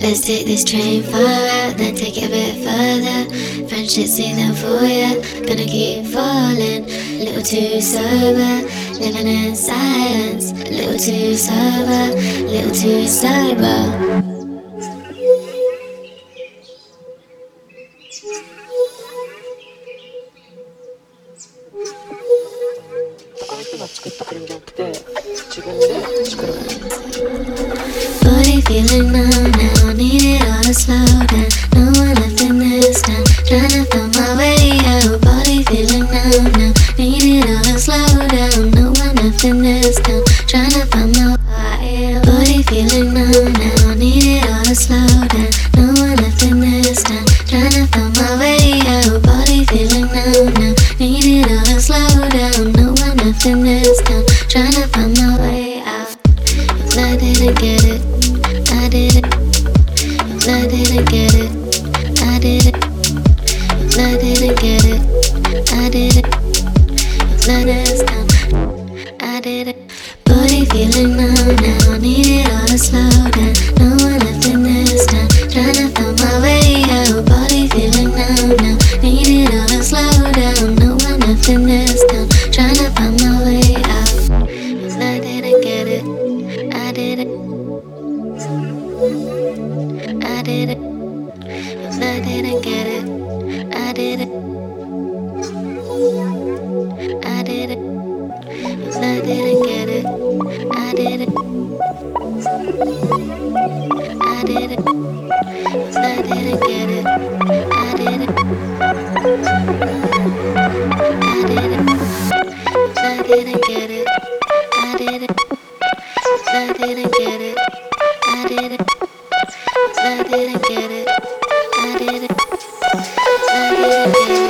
Let's take this train far out, then take it a bit further. Friendships in them for ya, gonna keep falling. A little too sober, living in silence. A little too sober, a little too sober. Body feeling numb now, need it all to slow down. No one left in this town, tryna find my way out. Body feeling numb now, need it all to slow down. No one left in this town, tryna find my way out. Body feeling numb now, need it all to slow down. No one left in this town, tryna find my way out. Body feeling numb now, need it all to slow down. No one left in this town, tryna find my way out. I didn't get it, I did it. I didn't get it, I did it. I didn't get it, I did it. Not this time, I did it. Body feeling numb now, need it all to slow down. No one left in this town, tryna find my way out. Body feeling numb now, need it all to slow down. No one left in this town, tryna find my way out. I didn't get it, I did it. I did it. I didn't get it, I did it. I did it. I didn't get it, I did it. I did it. I didn't get it, I did it. I did it. I didn't get it, I did it. I didn't get it, I did it. I didn't get it, I did it. I didn't get it.